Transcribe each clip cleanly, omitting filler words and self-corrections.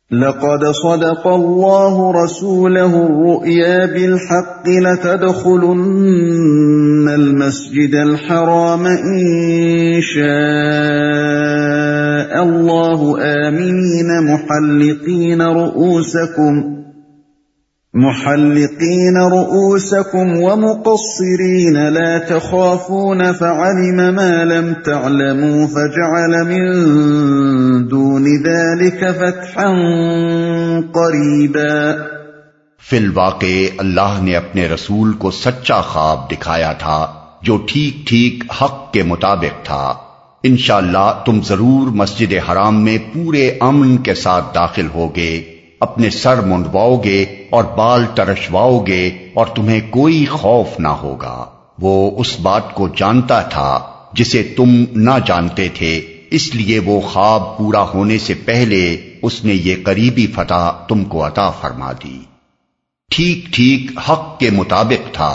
لقد صدق الله رسوله الرؤيا بالحق لتدخلن المسجد الحرام إن شاء الله آمنين محلقين رؤوسكم ومقصرين لا تخافون فعلم ما لم تعلموا فجعل من دون ذلك فتحا قريبا۔ فی الواقع اللہ نے اپنے رسول کو سچا خواب دکھایا تھا جو ٹھیک ٹھیک حق کے مطابق تھا۔ انشاءاللہ تم ضرور مسجد حرام میں پورے امن کے ساتھ داخل ہوگے، اپنے سر منڈواؤ گے اور بال ترشواؤ گے اور تمہیں کوئی خوف نہ ہوگا۔ وہ اس بات کو جانتا تھا جسے تم نہ جانتے تھے، اس لیے وہ خواب پورا ہونے سے پہلے اس نے یہ قریبی فتح تم کو عطا فرما دی۔ ٹھیک ٹھیک حق کے مطابق تھا۔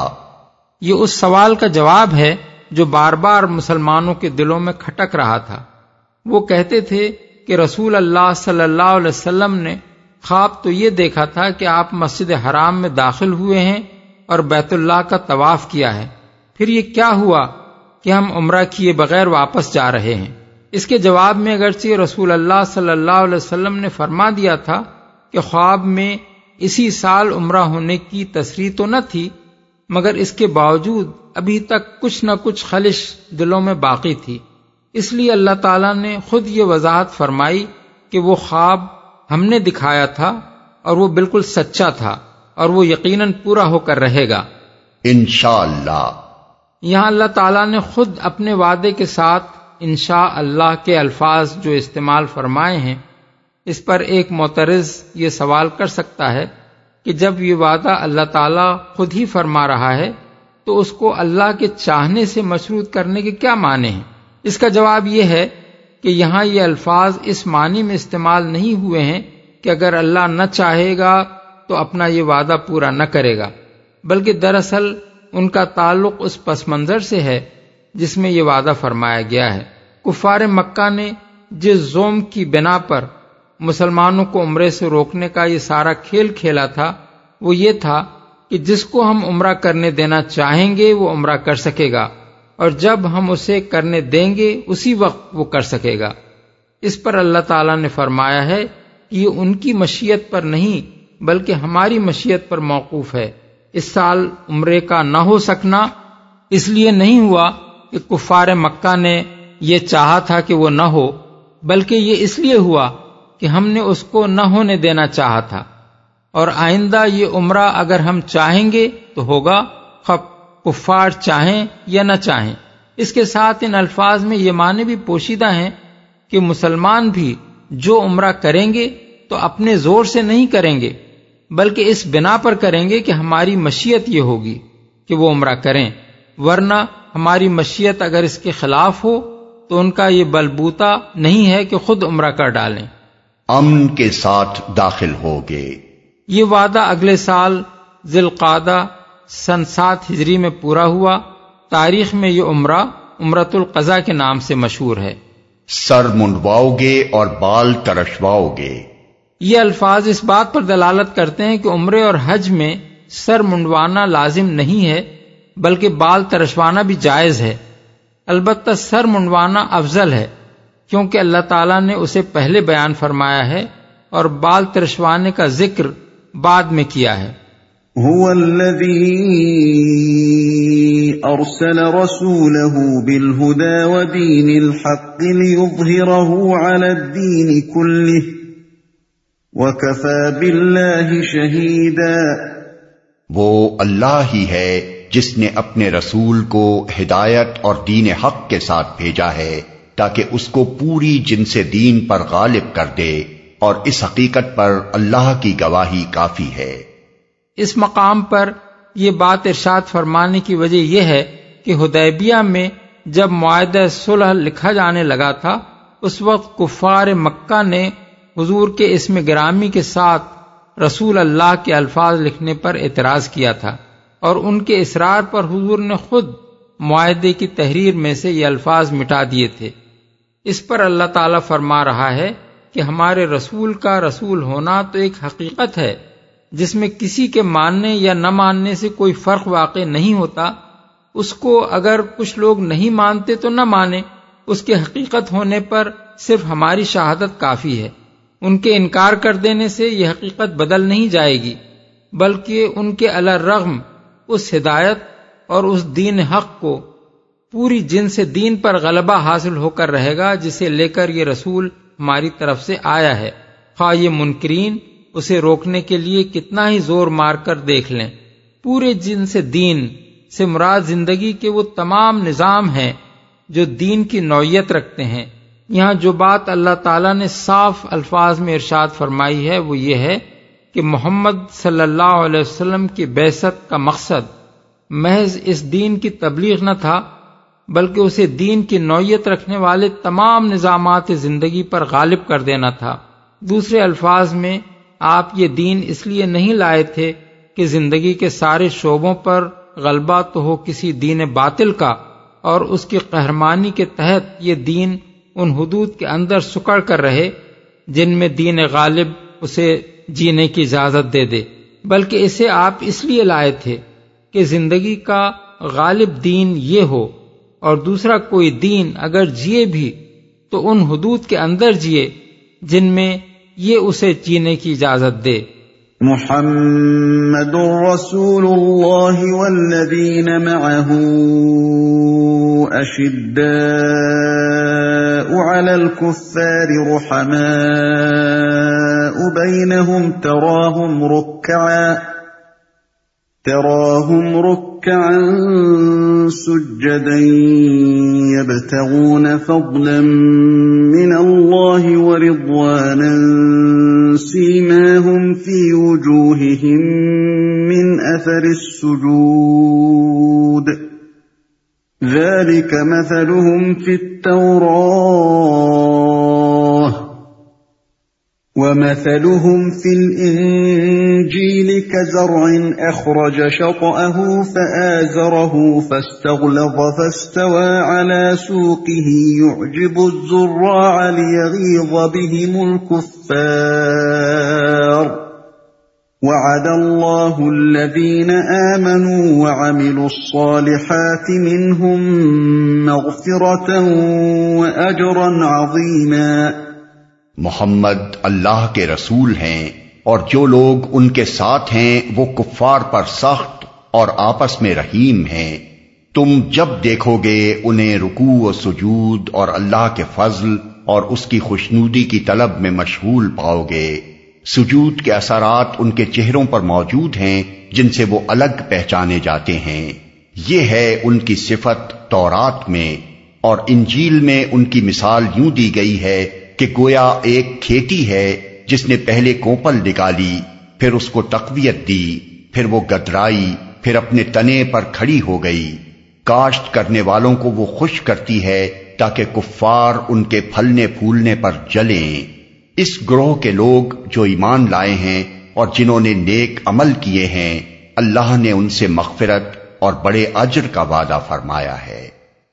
یہ اس سوال کا جواب ہے جو بار بار مسلمانوں کے دلوں میں کھٹک رہا تھا۔ وہ کہتے تھے کہ رسول اللہ صلی اللہ علیہ وسلم نے خواب تو یہ دیکھا تھا کہ آپ مسجد حرام میں داخل ہوئے ہیں اور بیت اللہ کا طواف کیا ہے، پھر یہ کیا ہوا کہ ہم عمرہ کیے بغیر واپس جا رہے ہیں؟ اس کے جواب میں اگرچہ رسول اللہ صلی اللہ علیہ وسلم نے فرما دیا تھا کہ خواب میں اسی سال عمرہ ہونے کی تصریح تو نہ تھی، مگر اس کے باوجود ابھی تک کچھ نہ کچھ خلش دلوں میں باقی تھی۔ اس لیے اللہ تعالیٰ نے خود یہ وضاحت فرمائی کہ وہ خواب ہم نے دکھایا تھا اور وہ بالکل سچا تھا اور وہ یقیناً پورا ہو کر رہے گا انشاءاللہ۔ یہاں اللہ تعالیٰ نے خود اپنے وعدے کے ساتھ انشاءاللہ کے الفاظ جو استعمال فرمائے ہیں، اس پر ایک معترض یہ سوال کر سکتا ہے کہ جب یہ وعدہ اللہ تعالیٰ خود ہی فرما رہا ہے تو اس کو اللہ کے چاہنے سے مشروط کرنے کے کیا معنی ہیں؟ اس کا جواب یہ ہے کہ یہاں یہ الفاظ اس معنی میں استعمال نہیں ہوئے ہیں کہ اگر اللہ نہ چاہے گا تو اپنا یہ وعدہ پورا نہ کرے گا، بلکہ دراصل ان کا تعلق اس پس منظر سے ہے جس میں یہ وعدہ فرمایا گیا ہے۔ کفار مکہ نے جس ظلم کی بنا پر مسلمانوں کو عمرے سے روکنے کا یہ سارا کھیل کھیلا تھا وہ یہ تھا کہ جس کو ہم عمرہ کرنے دینا چاہیں گے وہ عمرہ کر سکے گا، اور جب ہم اسے کرنے دیں گے اسی وقت وہ کر سکے گا۔ اس پر اللہ تعالیٰ نے فرمایا ہے کہ یہ ان کی مشیت پر نہیں بلکہ ہماری مشیت پر موقوف ہے۔ اس سال عمرے کا نہ ہو سکنا اس لیے نہیں ہوا کہ کفار مکہ نے یہ چاہا تھا کہ وہ نہ ہو، بلکہ یہ اس لیے ہوا کہ ہم نے اس کو نہ ہونے دینا چاہا تھا، اور آئندہ یہ عمرہ اگر ہم چاہیں گے تو ہوگا، خواہ کفار چاہیں یا نہ چاہیں۔ اس کے ساتھ ان الفاظ میں یہ معنی بھی پوشیدہ ہیں کہ مسلمان بھی جو عمرہ کریں گے تو اپنے زور سے نہیں کریں گے بلکہ اس بنا پر کریں گے کہ ہماری مشیت یہ ہوگی کہ وہ عمرہ کریں، ورنہ ہماری مشیت اگر اس کے خلاف ہو تو ان کا یہ بلبوتا نہیں ہے کہ خود عمرہ کر ڈالیں۔ امن کے ساتھ داخل ہوگے۔ یہ وعدہ اگلے سال ذی القعدہ سن 7 ہجری میں پورا ہوا۔ تاریخ میں یہ عمرہ عمرۃ القضاء کے نام سے مشہور ہے۔ سر منڈواؤ گے اور بال ترشواؤ گے۔ یہ الفاظ اس بات پر دلالت کرتے ہیں کہ عمرے اور حج میں سر منڈوانا لازم نہیں ہے بلکہ بال ترشوانا بھی جائز ہے، البتہ سر منڈوانا افضل ہے کیونکہ اللہ تعالیٰ نے اسے پہلے بیان فرمایا ہے اور بال ترشوانے کا ذکر بعد میں کیا ہے۔ هو الذي أرسل رسوله بالهدى ودين الحق ليظهره على الدين كله وكفى بالله شهيدا۔ وہ اللہ ہی ہے جس نے اپنے رسول کو ہدایت اور دین حق کے ساتھ بھیجا ہے تاکہ اس کو پوری جنس دین پر غالب کر دے، اور اس حقیقت پر اللہ کی گواہی کافی ہے۔ اس مقام پر یہ بات ارشاد فرمانے کی وجہ یہ ہے کہ حدیبیہ میں جب معاہدہ صلح لکھا جانے لگا تھا اس وقت کفار مکہ نے حضور کے اسم گرامی کے ساتھ رسول اللہ کے الفاظ لکھنے پر اعتراض کیا تھا، اور ان کے اصرار پر حضور نے خود معاہدے کی تحریر میں سے یہ الفاظ مٹا دیے تھے۔ اس پر اللہ تعالیٰ فرما رہا ہے کہ ہمارے رسول کا رسول ہونا تو ایک حقیقت ہے جس میں کسی کے ماننے یا نہ ماننے سے کوئی فرق واقع نہیں ہوتا. اس کو اگر کچھ لوگ نہیں مانتے تو نہ مانے، اس کے حقیقت ہونے پر صرف ہماری شہادت کافی ہے. ان کے انکار کر دینے سے یہ حقیقت بدل نہیں جائے گی، بلکہ ان کے علی الرغم اس ہدایت اور اس دین حق کو پوری جن سے دین پر غلبہ حاصل ہو کر رہے گا جسے لے کر یہ رسول ہماری طرف سے آیا ہے، خواہ یہ منکرین اسے روکنے کے لیے کتنا ہی زور مار کر دیکھ لیں. پورے جن سے دین سے مراد زندگی کے وہ تمام نظام ہیں جو دین کی نوعیت رکھتے ہیں. یہاں جو بات اللہ تعالیٰ نے صاف الفاظ میں ارشاد فرمائی ہے وہ یہ ہے کہ محمد صلی اللہ علیہ وسلم کی بعثت کا مقصد محض اس دین کی تبلیغ نہ تھا، بلکہ اسے دین کی نوعیت رکھنے والے تمام نظامات زندگی پر غالب کر دینا تھا. دوسرے الفاظ میں آپ یہ دین اس لیے نہیں لائے تھے کہ زندگی کے سارے شعبوں پر غلبہ تو ہو کسی دین باطل کا اور اس کی قہرمانی کے تحت یہ دین ان حدود کے اندر سکڑ کر رہے جن میں دین غالب اسے جینے کی اجازت دے دے، بلکہ اسے آپ اس لیے لائے تھے کہ زندگی کا غالب دین یہ ہو، اور دوسرا کوئی دین اگر جیے بھی تو ان حدود کے اندر جیے جن میں یہ اسے جینے کی اجازت دے. محمد رسول اللہ والذین معه اشداء علی الكفار رحماء بینہم تراهم ركعا سجدا يبتغون فضلا من الله ورضوانا سيماهم في وجوههم من أثر السجود ذلك مثلهم في التوراة ومثلهم في الإنجيل كزرع أخرج شطأه فآزره فاستغلظ فاستوى على سوقه يعجب الزراع ليغيظ بهم الكفار وعد الله الذين آمنوا وعملوا الصالحات منهم مغفرة وأجرا عظيما. محمد اللہ کے رسول ہیں اور جو لوگ ان کے ساتھ ہیں وہ کفار پر سخت اور آپس میں رحیم ہیں. تم جب دیکھو گے انہیں رکوع و سجود اور اللہ کے فضل اور اس کی خوشنودی کی طلب میں مشغول پاؤ گے. سجود کے اثرات ان کے چہروں پر موجود ہیں جن سے وہ الگ پہچانے جاتے ہیں. یہ ہے ان کی صفت تورات میں، اور انجیل میں ان کی مثال یوں دی گئی ہے کہ گویا ایک کھیتی ہے جس نے پہلے کوپل نکالی، پھر اس کو تقویت دی، پھر وہ گدرائی، پھر اپنے تنے پر کھڑی ہو گئی. کاشت کرنے والوں کو وہ خوش کرتی ہے تاکہ کفار ان کے پھلنے پھولنے پر جلیں. اس گروہ کے لوگ جو ایمان لائے ہیں اور جنہوں نے نیک عمل کیے ہیں، اللہ نے ان سے مغفرت اور بڑے اجر کا وعدہ فرمایا ہے.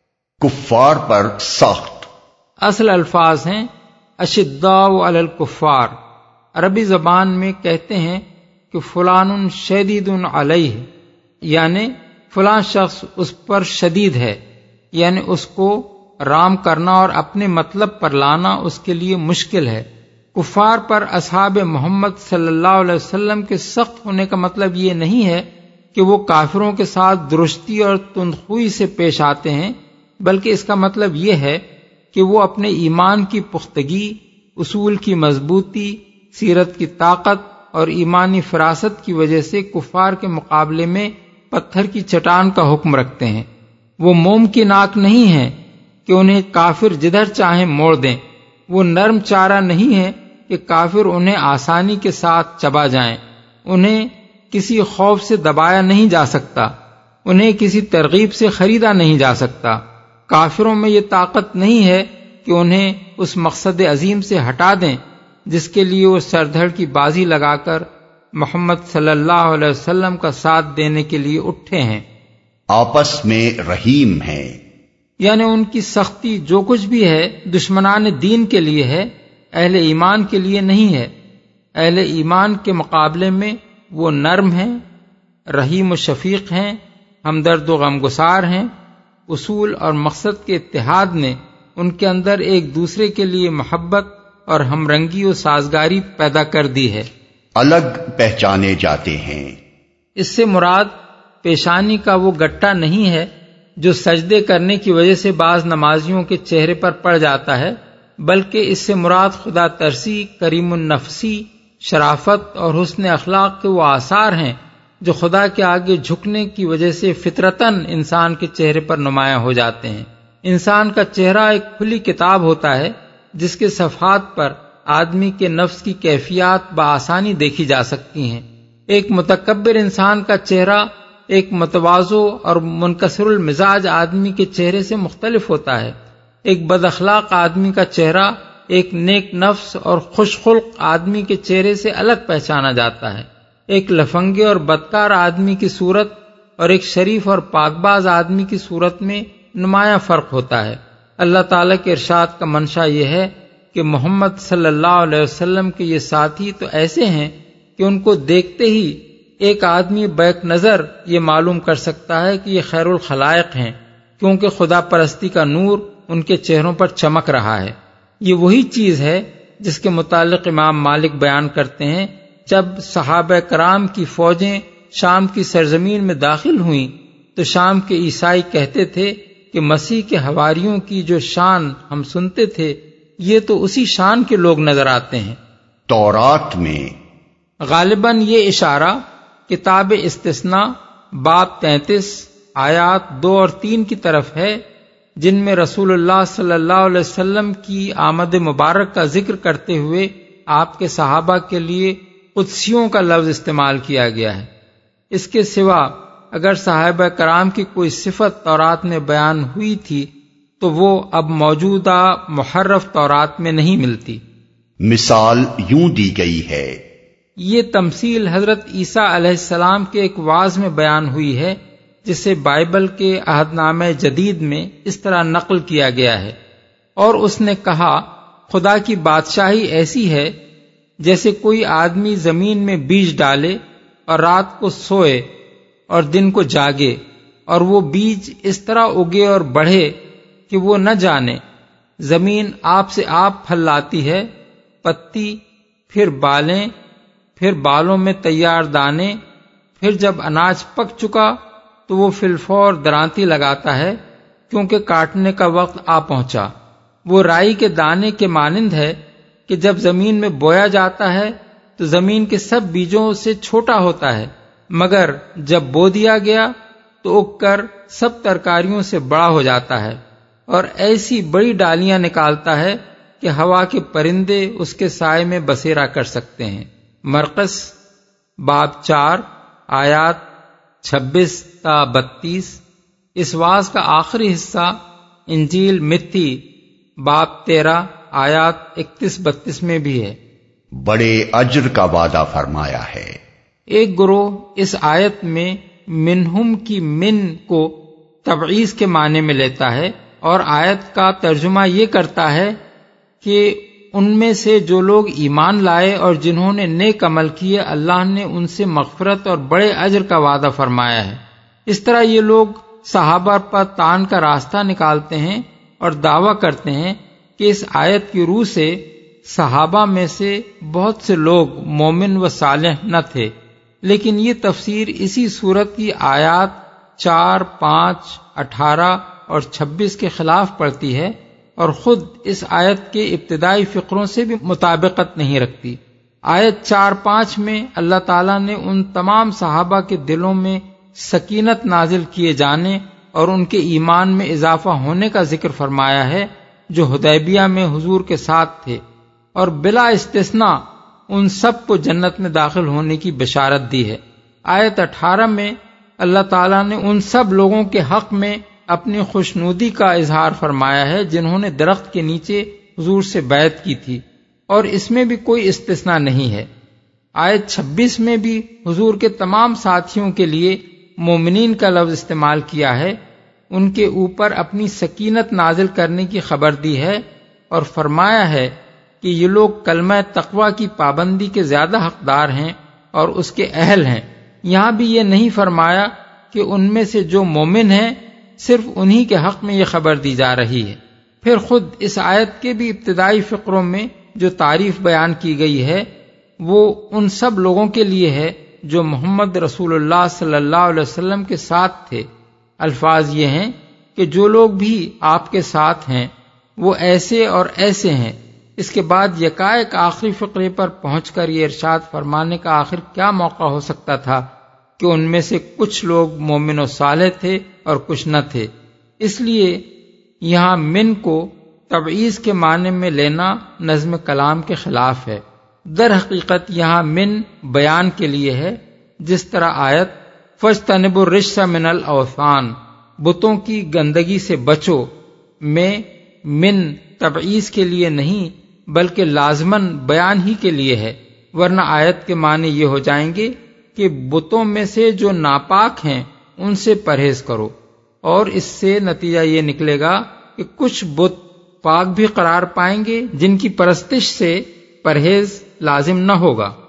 کفار پر سخت اصل الفاظ ہیں اشداء علی الکفار. عربی زبان میں کہتے ہیں کہ فلان شدید علیہ، یعنی فلاں شخص اس پر شدید ہے، یعنی اس کو رام کرنا اور اپنے مطلب پر لانا اس کے لیے مشکل ہے. کفار پر اصحاب محمد صلی اللہ علیہ وسلم کے سخت ہونے کا مطلب یہ نہیں ہے کہ وہ کافروں کے ساتھ درستی اور تندخوئی سے پیش آتے ہیں، بلکہ اس کا مطلب یہ ہے کہ وہ اپنے ایمان کی پختگی، اصول کی مضبوطی، سیرت کی طاقت اور ایمانی فراست کی وجہ سے کفار کے مقابلے میں پتھر کی چٹان کا حکم رکھتے ہیں. وہ موم کی ناک نہیں ہیں کہ انہیں کافر جدھر چاہیں موڑ دیں. وہ نرم چارہ نہیں ہے کہ کافر انہیں آسانی کے ساتھ چبا جائیں. انہیں کسی خوف سے دبایا نہیں جا سکتا، انہیں کسی ترغیب سے خریدا نہیں جا سکتا. کافروں میں یہ طاقت نہیں ہے کہ انہیں اس مقصد عظیم سے ہٹا دیں جس کے لیے وہ سر دھڑ کی بازی لگا کر محمد صلی اللہ علیہ وسلم کا ساتھ دینے کے لیے اٹھے ہیں. آپس میں رحیم ہیں، یعنی ان کی سختی جو کچھ بھی ہے دشمنان دین کے لیے ہے، اہل ایمان کے لیے نہیں ہے۔ اہل ایمان کے مقابلے میں وہ نرم ہیں، رحیم و شفیق ہیں، ہمدرد و غمگسار ہیں۔ اصول اور مقصد کے اتحاد نے ان کے اندر ایک دوسرے کے لیے محبت اور ہمرنگی و سازگاری پیدا کر دی ہے۔ الگ پہچانے جاتے ہیں۔ اس سے مراد پیشانی کا وہ گٹا نہیں ہے جو سجدے کرنے کی وجہ سے بعض نمازیوں کے چہرے پر پڑ جاتا ہے، بلکہ اس سے مراد خدا ترسی، کریم النفسی، شرافت اور حسن اخلاق کے وہ آثار ہیں جو خدا کے آگے جھکنے کی وجہ سے فطرتاً انسان کے چہرے پر نمایاں ہو جاتے ہیں۔ انسان کا چہرہ ایک کھلی کتاب ہوتا ہے جس کے صفحات پر آدمی کے نفس کی کیفیات بآسانی دیکھی جا سکتی ہیں۔ ایک متکبر انسان کا چہرہ ایک متواضع اور منکسر المزاج آدمی کے چہرے سے مختلف ہوتا ہے۔ ایک بد اخلاق آدمی کا چہرہ ایک نیک نفس اور خوش خلق آدمی کے چہرے سے الگ پہچانا جاتا ہے۔ ایک لفنگے اور بدکار آدمی کی صورت اور ایک شریف اور پاکباز آدمی کی صورت میں نمایاں فرق ہوتا ہے۔ اللہ تعالیٰ کے ارشاد کا منشا یہ ہے کہ محمد صلی اللہ علیہ وسلم کے یہ ساتھی تو ایسے ہیں کہ ان کو دیکھتے ہی ایک آدمی بیک نظر یہ معلوم کر سکتا ہے کہ یہ خیر الخلائق ہیں، کیونکہ خدا پرستی کا نور ان کے چہروں پر چمک رہا ہے۔ یہ وہی چیز ہے جس کے متعلق امام مالک بیان کرتے ہیں، جب صحابہ کرام کی فوجیں شام کی سرزمین میں داخل ہوئیں تو شام کے عیسائی کہتے تھے کہ مسیح کے حواریوں کی جو شان ہم سنتے تھے یہ تو اسی شان کے لوگ نظر آتے ہیں۔ تورات میں غالباً یہ اشارہ کتاب استثناء باب 33 آیات 2 اور 3 کی طرف ہے، جن میں رسول اللہ صلی اللہ علیہ وسلم کی آمد مبارک کا ذکر کرتے ہوئے آپ کے صحابہ کے لیے قدسیوں کا لفظ استعمال کیا گیا ہے۔ اس کے سوا اگر صحابہ کرام کی کوئی صفت تورات میں بیان ہوئی تھی تو وہ اب موجودہ محرف تورات میں نہیں ملتی۔ مثال یوں دی گئی ہے۔ یہ تمثیل حضرت عیسیٰ علیہ السلام کے ایک وعظ میں بیان ہوئی ہے، جسے بائبل کے عہد نامہ جدید میں اس طرح نقل کیا گیا ہے۔ اور اس نے کہا، خدا کی بادشاہی ایسی ہے جیسے کوئی آدمی زمین میں بیج ڈالے اور رات کو سوئے اور دن کو جاگے، اور وہ بیج اس طرح اگے اور بڑھے کہ وہ نہ جانے۔ زمین آپ سے آپ پھل لاتی ہے، پتی، پھر بالیں، پھر بالوں میں تیار دانے، پھر جب اناج پک چکا تو وہ فی الفور درانتی لگاتا ہے، کیونکہ کاٹنے کا وقت آ پہنچا۔ وہ رائی کے دانے کے مانند ہے کہ جب زمین میں بویا جاتا ہے تو زمین کے سب بیجوں سے چھوٹا ہوتا ہے، مگر جب بو دیا گیا تو اگ کر سب ترکاریوں سے بڑا ہو جاتا ہے، اور ایسی بڑی ڈالیاں نکالتا ہے کہ ہوا کے پرندے اس کے سائے میں بسیرا کر سکتے ہیں۔ مرقس باب 4 آیات 26 تا 32۔ اس وعظ کا آخری حصہ انجیل متی باب 13 آیات 31-32 میں بھی ہے۔ بڑے اجر کا وعدہ فرمایا ہے۔ ایک گروہ اس آیت میں منہم کی من کو تبعیض کے معنی میں لیتا ہے اور آیت کا ترجمہ یہ کرتا ہے کہ ان میں سے جو لوگ ایمان لائے اور جنہوں نے نیک عمل کیے، اللہ نے ان سے مغفرت اور بڑے اجر کا وعدہ فرمایا ہے۔ اس طرح یہ لوگ صحابہ پر طعن کا راستہ نکالتے ہیں اور دعویٰ کرتے ہیں کہ اس آیت کی روح سے صحابہ میں سے بہت سے لوگ مومن و صالح نہ تھے، لیکن یہ تفسیر اسی صورت کی آیات 4، 5، 18 اور 26 کے خلاف پڑتی ہے اور خود اس آیت کے ابتدائی فقروں سے بھی مطابقت نہیں رکھتی۔ آیت 4-5 میں اللہ تعالیٰ نے ان تمام صحابہ کے دلوں میں سکینت نازل کیے جانے اور ان کے ایمان میں اضافہ ہونے کا ذکر فرمایا ہے جو حدیبیہ میں حضور کے ساتھ تھے، اور بلا استثناء ان سب کو جنت میں داخل ہونے کی بشارت دی ہے۔ آیت 18 میں اللہ تعالیٰ نے ان سب لوگوں کے حق میں اپنی خوشنودی کا اظہار فرمایا ہے جنہوں نے درخت کے نیچے حضور سے بیعت کی تھی، اور اس میں بھی کوئی استثناء نہیں ہے۔ آیت 26 میں بھی حضور کے تمام ساتھیوں کے لیے مومنین کا لفظ استعمال کیا ہے، ان کے اوپر اپنی سکینت نازل کرنے کی خبر دی ہے اور فرمایا ہے کہ یہ لوگ کلمہ تقوی کی پابندی کے زیادہ حقدار ہیں اور اس کے اہل ہیں۔ یہاں بھی یہ نہیں فرمایا کہ ان میں سے جو مومن ہیں صرف انہی کے حق میں یہ خبر دی جا رہی ہے۔ پھر خود اس آیت کے بھی ابتدائی فقروں میں جو تعریف بیان کی گئی ہے وہ ان سب لوگوں کے لیے ہے جو محمد رسول اللہ صلی اللہ علیہ وسلم کے ساتھ تھے۔ الفاظ یہ ہیں کہ جو لوگ بھی آپ کے ساتھ ہیں وہ ایسے اور ایسے ہیں۔ اس کے بعد یکایک آخری فقرے پر پہنچ کر یہ ارشاد فرمانے کا آخر کیا موقع ہو سکتا تھا کہ ان میں سے کچھ لوگ مومن و صالح تھے اور کچھ نہ تھے۔ اس لیے یہاں من کو تبعیض کے معنی میں لینا نظم کلام کے خلاف ہے۔ در حقیقت یہاں من بیان کے لیے ہے، جس طرح آیت فَاجْتَنِبُوا الرِّجْسَ مِنَ الْأَوْثَانِ بتوں کی گندگی سے بچو میں من تبعیض کے لیے نہیں بلکہ لازماً بیان ہی کے لیے ہے، ورنہ آیت کے معنی یہ ہو جائیں گے کہ بتوں میں سے جو ناپاک ہیں ان سے پرہیز کرو، اور اس سے نتیجہ یہ نکلے گا کہ کچھ بت پاک بھی قرار پائیں گے جن کی پرستش سے پرہیز لازم نہ ہوگا۔